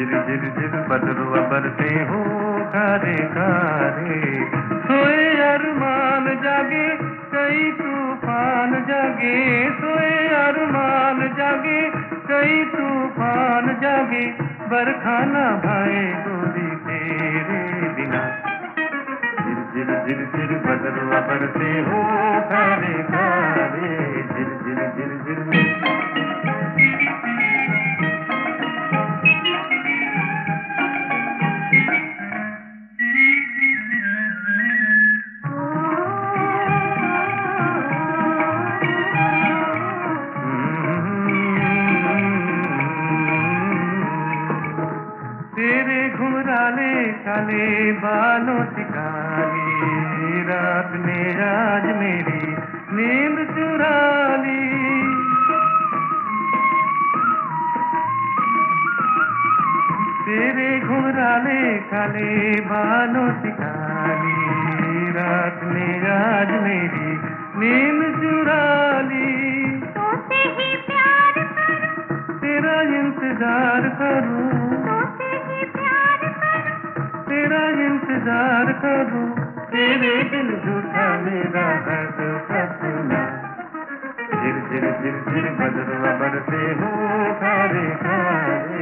झिर झिर बदरुआ बरसे हो कारे कारे। सोए अरमान जागे कई तूफान जागे, सोए अरमान जागे कई तूफान जागे, बरखा न भाए गोरी तेरे बिना। झिर झिर झिर बदरुआ बरसे हो कारे कारे, झिर झिर झिर झिर। तेरे घुंघराले काले बालों से काली रात ने आज मेरी नींद चुरा ली। तेरे घुंघराले काले बालों से काली रात ने आज मेरी नींद चुरा ली। तोसे ही प्यार करूं, तेरा इंतजार करूं, तेरा इंतजार करूं, तेरे दिल झूठा मेरा है तो सपना। झिर झिर झिर झिर बदरुआ बरसे हो कारे कारे।